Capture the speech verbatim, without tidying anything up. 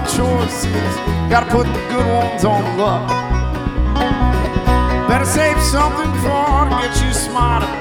choices. Gotta put the good ones on luck. Better save something for to get you smarter.